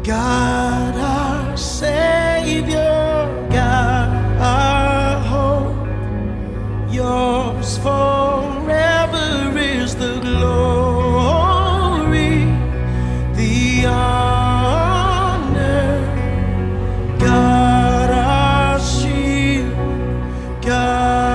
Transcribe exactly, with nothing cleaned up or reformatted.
God our Savior, God our hope, yours forever is the glory, the honor. God our shield, God